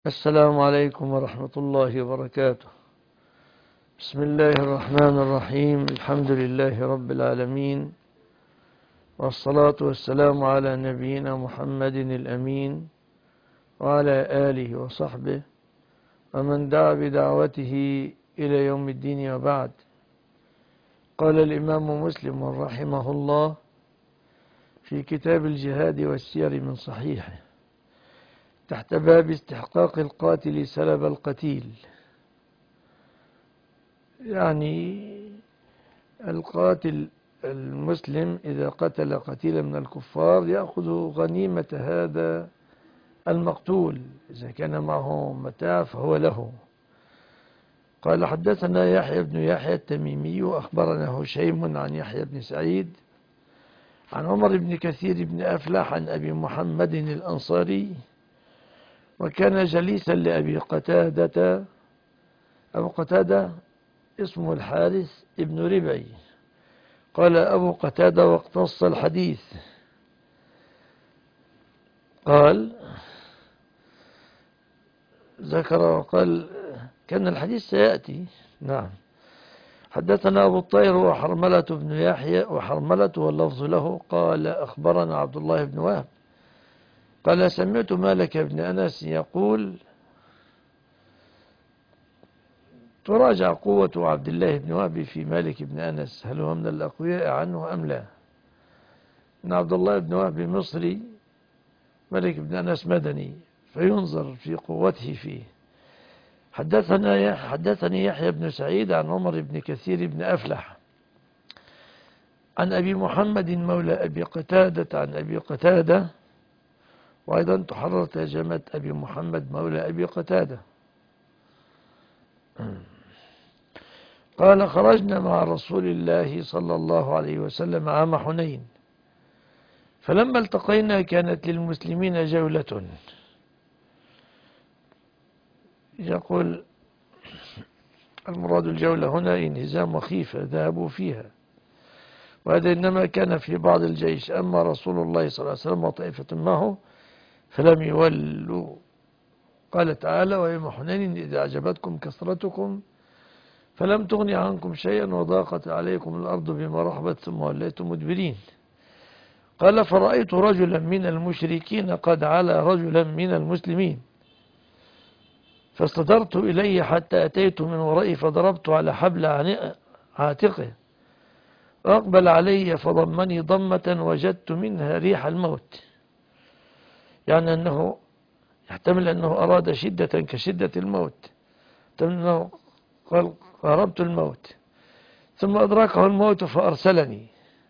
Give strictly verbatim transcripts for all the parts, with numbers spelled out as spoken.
السلام عليكم ورحمة الله وبركاته. بسم الله الرحمن الرحيم. الحمد لله رب العالمين، والصلاة والسلام على نبينا محمد الأمين وعلى آله وصحبه ومن دعا بدعوته إلى يوم الدين، وبعد. قال الإمام مسلم رحمه الله في كتاب الجهاد والسير من صحيحه تحت باب استحقاق القاتل سلب القتيل، يعني القاتل المسلم إذا قتل قتيلا من الكفار يأخذ غنيمة هذا المقتول، إذا كان معه متاع فهو له. قال: حدثنا يحيى بن يحيى التميمي أخبرنا هشيم عن يحيى بن سعيد عن عمر بن كثير بن أفلح عن أبي محمد الأنصاري، وكان جليسا لأبي قتادة. أبو قتادة اسمه الحارث ابن ربعي. قال أبو قتادة واقتص الحديث، قال ذكر وقال كان الحديث سيأتي. نعم. حدثنا أبو الطير وحرملة بن يحيى، وحرملة واللفظ له، قال أخبرنا عبد الله بن وهب قال سمعت مالك بن أنس يقول: تراجع قوة عبد الله بن وهب في مالك بن أنس، هل هو من الأقوياء عنه أم لا؟ إن عبد الله بن وهب مصري، مالك بن أنس مدني، فينظر في قوته فيه. حدثنا حدثني يحيى بن سعيد عن عمر بن كثير بن أفلح عن أبي محمد مولى أبي قتادة عن أبي قتادة، وأيضا تحرر ترجمة أبي محمد مولى أبي قتادة. قال: خرجنا مع رسول الله صلى الله عليه وسلم عام حنين، فلما التقينا كانت للمسلمين جولة. يقول المراد الجولة هنا انهزام وخيفة ذهبوا فيها، وهذا إنما كان في بعض الجيش. أما رسول الله صلى الله عليه وسلم وطائفة معه فلم يولوا. قال تعالى: ويوم حنين إذا أعجبتكم كثرتكم فلم تغن عنكم شيئا وضاقت عليكم الأرض بما رحبت ثم وليتم مدبرين. قال: فرأيت رجلا من المشركين قد علا رجلا من المسلمين، فاستدرت إليه حتى أتيت من ورائي فضربت على حبل عاتقه، وأقبل علي فضمني ضمة وجدت منها ريح الموت، يعني أنه يحتمل أنه أراد شدة كشدة الموت، أنه قال قاربت الموت، ثم أدركه الموت فأرسلني،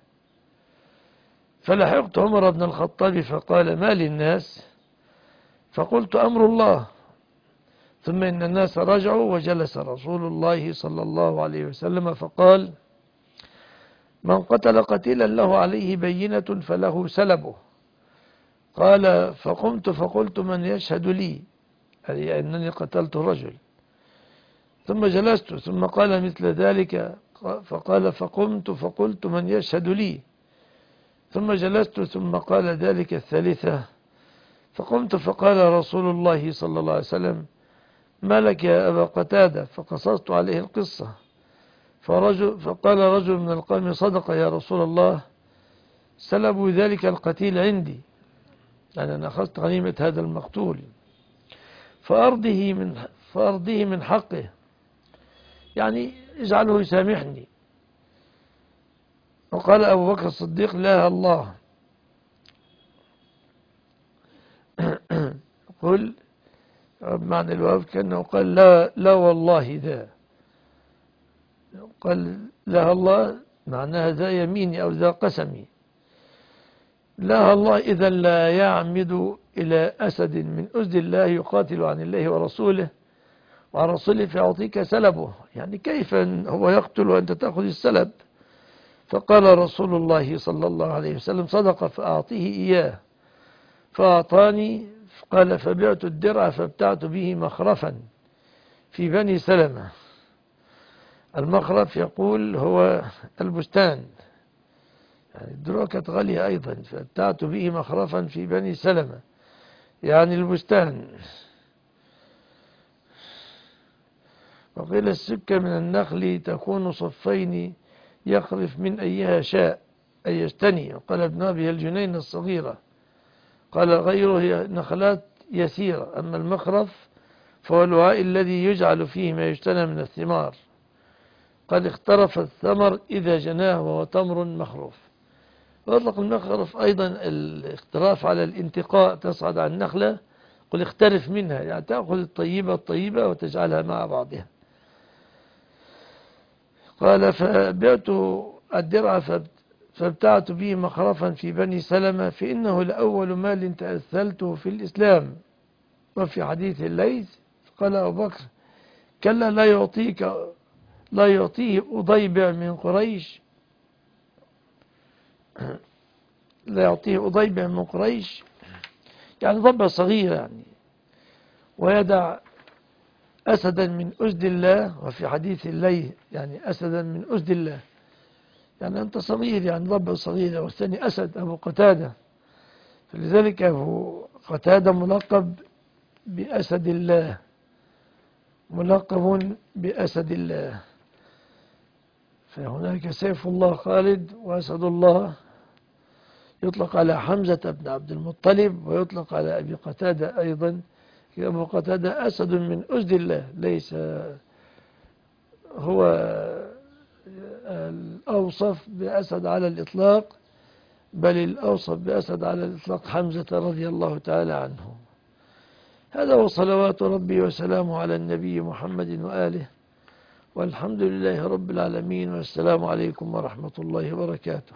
فلحقت عمر بن الخطاب فقال: ما للناس؟ فقلت: أمر الله. ثم إن الناس رجعوا، وجلس رسول الله صلى الله عليه وسلم فقال: من قتل قتيلا له عليه بينة فله سلبه. قال: فقمت فقلت: من يشهد لي؟ أي أنني قتلت رجل. ثم جلست، ثم قال مثل ذلك، فقال: فقمت فقلت: من يشهد لي؟ ثم جلست، ثم قال ذلك الثالثة. فقمت فقال رسول الله صلى الله عليه وسلم: ما لك يا أبا قتادة؟ فقصصت عليه القصة. فرجل فقال رجل من القوم: صدق يا رسول الله، سلبوا ذلك القتيل عندي، يعني أنا أخذت غنيمة هذا المقتول، فأرضه من فأرضه من حقه، يعني اجعله يسامحني. وقال أبو بكر الصديق: لا الله. قل معنى الواو كأنه قال: لا لا والله ذا. قال لا الله معناها ذا يميني أو ذا قسمي. لا الله إذا لا يعمد إلى أسد من أسد الله يقاتل عن الله ورسوله، وعن رسوله فيعطيك سلبه، يعني كيف هو يقتل وأنت تأخذ السلب؟ فقال رسول الله صلى الله عليه وسلم: صدق فأعطيه إياه. فأعطاني. قال: فبعت الدرع فابتعت به مخرفا في بني سلمة. المخرف يقول هو البستان، يعني الدروع كانت غالية أيضا، فابتعت به مخرفا في بني سلمة، يعني البستان. وقيل السكة من النخل تكون صفين يخرف من أيها شاء أي يجتني. وقال ابن أبي الجنين الصغيرة. قال غيره هي نخلات يسيرة. أما المخرف فهو الوعاء الذي يجعل فيه ما يجتنى من الثمار. قد اخترف الثمر إذا جناه وهو تمر مخروف. ويطلق المخرف أيضا الاختراف على الانتقاء، تصعد على النخلة قل اخترف منها، يعني تأخذ الطيبة الطيبة وتجعلها مع بعضها. قال فبعت الدرع فابتعت به مخرفا في بني سلمة فإنه لأول مال تأثلته في الإسلام. وفي حديث الليث قال أبو بكر كلا لا يعطيك لا يعطيه أضيبع من قريش لا يعطيه أضيبع من قريش يعني ضبع صغير يعني، ويدع أسدا من أسد الله. وفي حديث الليث يعني أسدا من أسد الله، يعني أنت صغير يعني ضبع صغير. والثاني أسد أبو قتادة، فلذلك أبو قتادة ملقب بأسد الله، ملقب بأسد الله. فهناك سيف الله خالد وأسد الله، يطلق على حمزة بن عبد المطلب ويطلق على أبي قتادة أيضا. أبو قتادة أسد من أسد الله، ليس هو الأوصف بأسد على الإطلاق، بل الأوصف بأسد على الإطلاق حمزة رضي الله تعالى عنه. هذا وصلوات ربي وسلامه على النبي محمد وآله، والحمد لله رب العالمين، والسلام عليكم ورحمة الله وبركاته.